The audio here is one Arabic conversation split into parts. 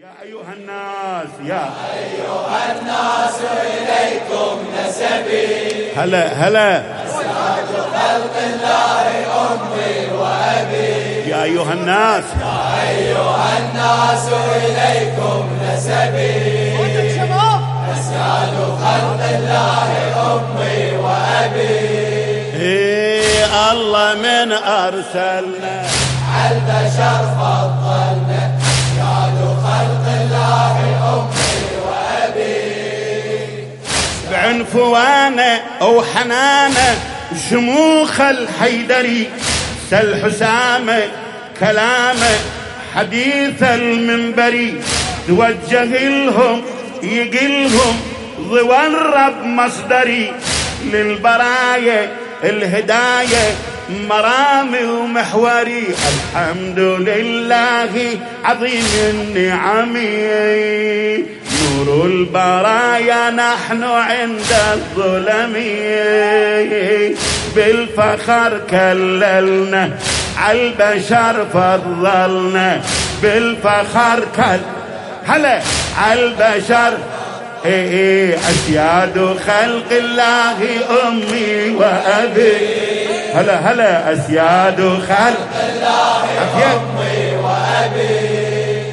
يا أيها الناس يا أيها الناس إليكم نسبي هلا أسعد خلق الله أمي وأبي يا أيها الناس يا أيها الناس إليكم نسبي أسعد خلق الله أمي وأبي إيه الله من أرسلنا عالبشر فضلنا خلق الله أمي وأبي بعنفوانه وحنانه شموخ الحيدري سل حسامه كلامه حديث المنبري توجه لهم يقلهم ضوى الرب مصدري للبرايا الهداية مرامي ومحوري الحمد لله عظيم النعم نور البرايا نحن عند الظلم بالفخر كللنا عالبشر فضلنا بالفخر هلا عالبشر أسياد خلق الله أمي وأبي هلا أسياد خلق الله أمي وأبي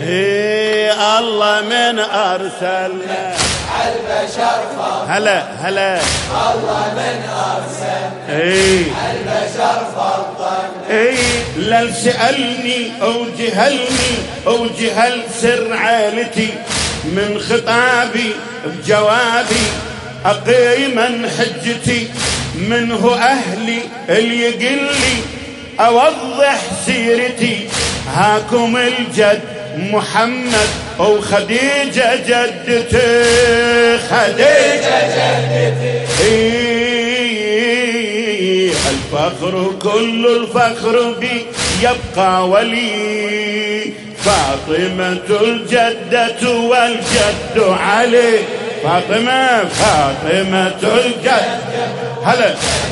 الله من أرسلنا عالبشر فضل هلا الله من أرسلنا عالبشر فضل لا سألني أو جهل سر عائلتي من خطابي بجوابي أقيما حجتي منه أهلي اللي يقلي أوضح سيرتي هاكم الجد محمد أو خديجة جدتي الفخر كل الفخر بي يبقى ولي فاطمة الجدة والجد علي فاطمة الجد هلا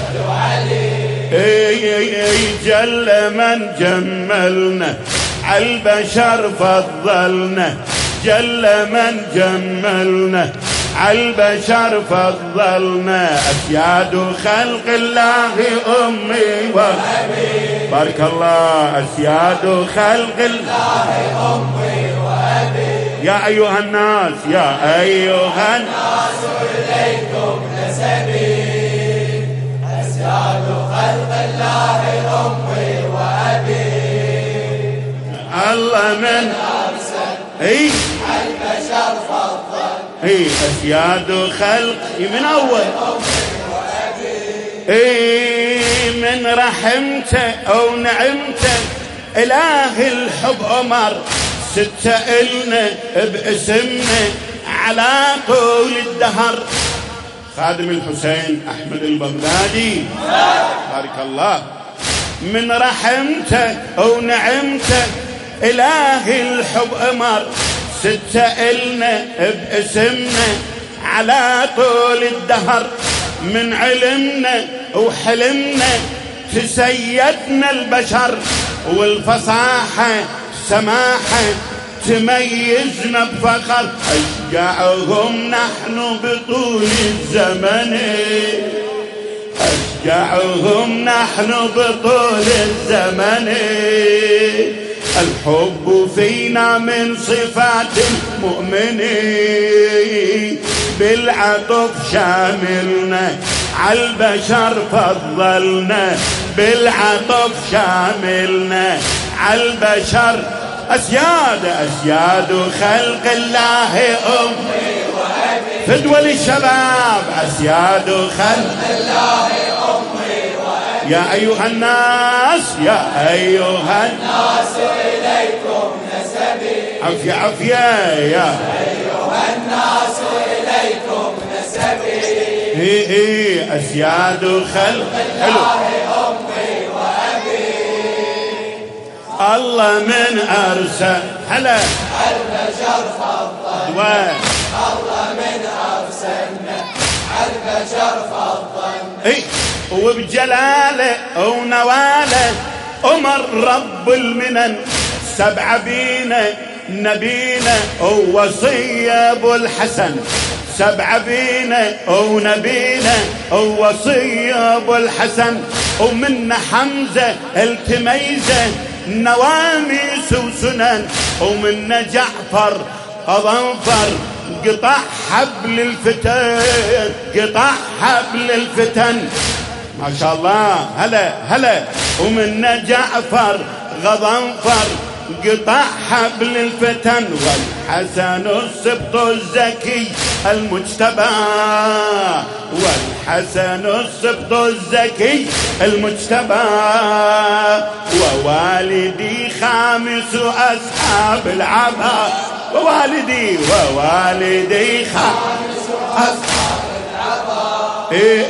جل من جملنا عالبشر فضلنا جل من جملنا عالبشر فضلنا أسياد خلق الله أمي وأبي بارك الله أسياد خلق الله أمي وأبي يا أيها الناس إليكم نسبي أسياد خلق الله أمي وأبي الله من أرسل عالبشر فضل أسياد خلق من أول من رحمته أو نعمته إله الحب أمر ستة إلنا باسمنا على طول الدهر خادم الحسين أحمد البغدادي بارك الله من رحمته أو نعمته إله الحب أمر ستة إلنا باسمنا على طول الدهر من علمنا وحلمنا تسيدنا البشر والفصاحة سماحة تميزنا بفخر أشجعهم نحن بطول الزمن أشجعهم نحن بطول الزمن الحب فينا من صفات المؤمنين بالعطف شاملنا عالبشر فضلنا بالعطف شاملنا عالبشر أسياد خلق الله أمي وأبي فدوى للشباب أسياد خلق الله أمي وأبي يا أيها الناس إليكم نسبي عفية يا أيها الناس إليكم نسبي أسياد خلق الله أمي وأبي الله من أرسل هلا عالبشر فضل الله من أرسلنا عالبشر فضل وبجلاله ونواله أمر رب المنن سبع بينا نبينا ووصي ابو الحسن، 7 بينا ونبينا ووصي ابو الحسن، ومن حمزة التميزه نواميس وسنن، ومن جعفر غضنفر قطع حبل الفتن، قطع حبل الفتن. ما شاء الله هلا هلا. ومن جعفر غضنفر قطع حبل الفتن، والحسن السبط الزكي المجتبى، والحسن السبط الزكي المجتبى، ووالدي خامس أصحاب العبا، ووالدي خامس أصحاب العبا.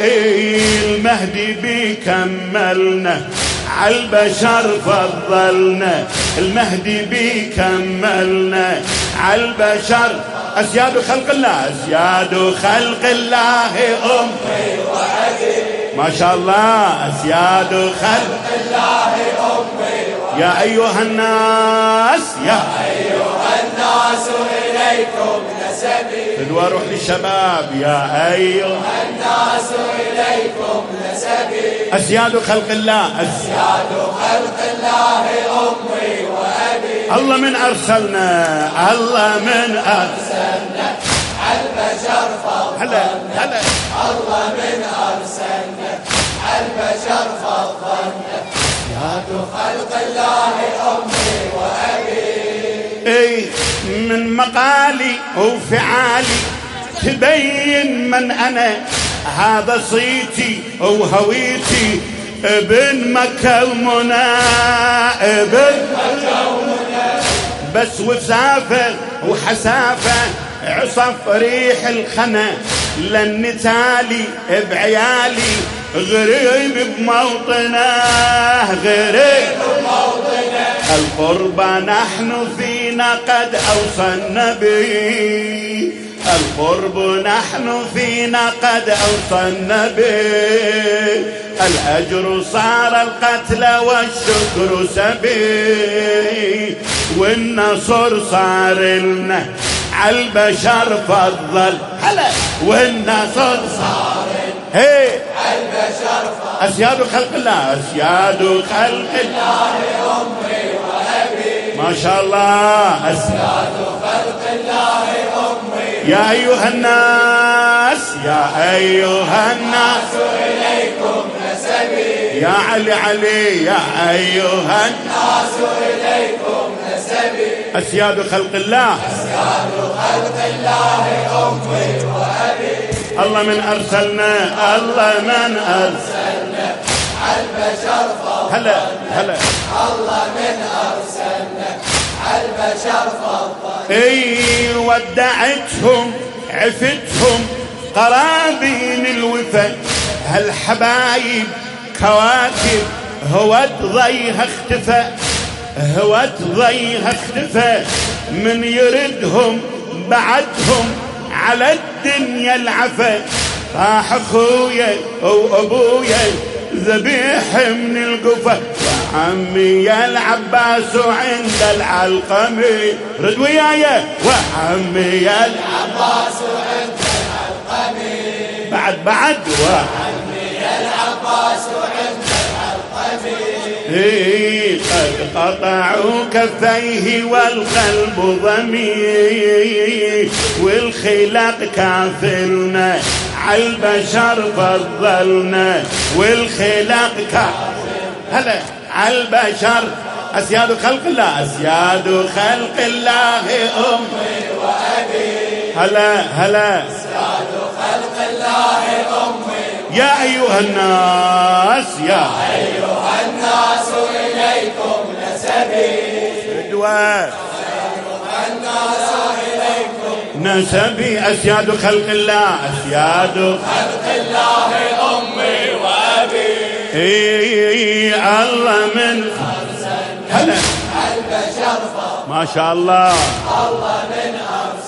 المهدي بيكملنا عالبشر فضلنا، المهدي بيكملنا عالبشر. أسياد خلق الله، أسياد خلق الله أمي وأبي، ما شاء الله أسياد خلق الله أمي وأبي. يا أيها الناس، يا أيها الناس إليكم نسبي. فدوى روح للشباب، يا أيها الناس إليكم نسبي. أسياد خلق الله، أسياد خلق الله أمي وأبي. الله من أرسلنا، الله من أرسلنا عالبشر فضلنا. هلا هلا. الله من أرسلنا عالبشر فضلنا، أسياد خلق الله أمي وأبي. من مقالي وفعالي تبين من أنا، هذا صيتي وهويتي ابن مكة ومنى، ابن مكة ومنى. بس وسافر وحسافة عصف ريح الخنا، لأن تالي بعيالي غريب بموطنه، غريب بموطنه. القربى نحن فينا قد أوصلنا به، القرب نحن فينا قد أوصلنا به. الأجر صار القتل والشكر سبي، والنصر صار لنا عالبشر فضل. هلا. والنصر صار هي عالبشر فضل. أسياد خلق الله، أسياد خلق الله أمي وأبي. ما شاء الله أسياد خلق الله أمي. يا أيها الناس، يا أيها الناس إليكم نسبي. يا علي علي، يا أيها الناس إليكم نسبي. أسياد خلق الله، أسياد خلق الله أمي وأبي. الله من أرسلنا، الله من أرسلنا عالبشر فضلنا. هلا هلا. الله من أرسلنا عالبشر فضلنا. ودعتهم عفتهم قرابين الوفا، هالحبايب كواكب هوت ضيها اختفى، هوت ضيها اختفى. من يردهم بعدهم على الدنيا العفا، راح اخويا وابويا ذبيح من القفا. وعمي يا العباس عند العلقمي، رد وياي. وعمي يا العباس عند العلقمي، بعد وعمي يا العباس عند العلقمي. قد قطعوا كفيه والقلب ضمي، والخلاق كافلنا عالبشر فضلنا، والخلاق كافلنا. هلا عالبشر. أسياد خلق الله، أسياد خلق الله أمي وأبي. هلا هلا. أسياد خلق الله أمي. يا أيها الناس، يا أيها الناس إليكم نسبي. فدوى الناس إليكم نسبي. أسياد خلق الله، أسياد خلق الله أمي وأبي. الله من أرسلنا. هلا البشر. ما شاء الله. الله من أرسلنا